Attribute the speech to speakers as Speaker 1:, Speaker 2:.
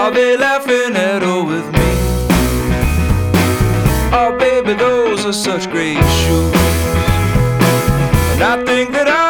Speaker 1: Are they laughing at all with me? Oh baby, those are such great shoes, and I think that